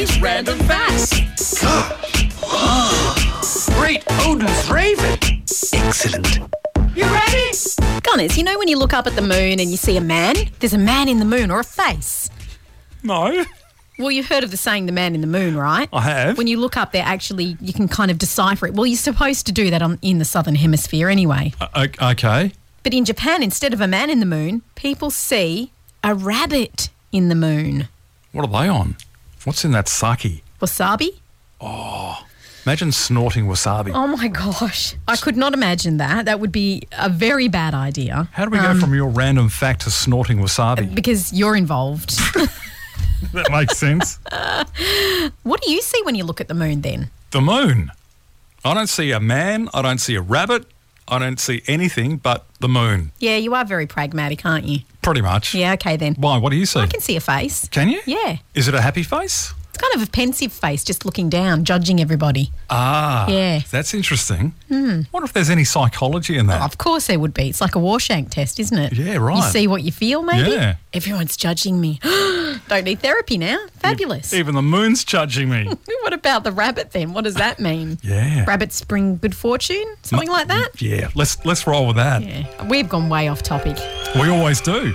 Odin's Random Facts. Great, Odin's Raven. Excellent. You ready? Gunners, you know when you look up at the moon and you see a man? There's a man in the moon or a face. No, Well, you've heard of the saying the man in the moon, right? I have. When you look up there, actually, you can kind of decipher it. Well, you're supposed to do that in the southern hemisphere anyway. Okay. But in Japan, instead of a man in the moon, people see a rabbit in the moon. What are they on? What's in that sake? Wasabi? Imagine snorting wasabi. Oh, my gosh. I could not imagine that. That would be a very bad idea. How do we go from your random fact to snorting wasabi? Because you're involved. That makes sense. What do you see when you look at the moon then? The moon. I don't see a man. I don't see a rabbit. I don't see anything but the moon. Yeah, you are very pragmatic, aren't you? Pretty much. Yeah, okay then. Why? What do you see? I can see a face. Can you? Yeah. Is it a happy face? It's kind of a pensive face, just looking down, judging everybody. Ah. Yeah. That's interesting. Wonder if there's any psychology in that. Of course there would be. It's like a Warshank test, isn't it? Yeah, right. You see what you feel, maybe? Yeah. Everyone's judging me. Don't need therapy now. Fabulous. Even the moon's judging me. What about the rabbit then? What does that mean? Yeah. Rabbits bring good fortune? Something like that? Yeah. Let's roll with that. Yeah. We've gone way off topic. We always do.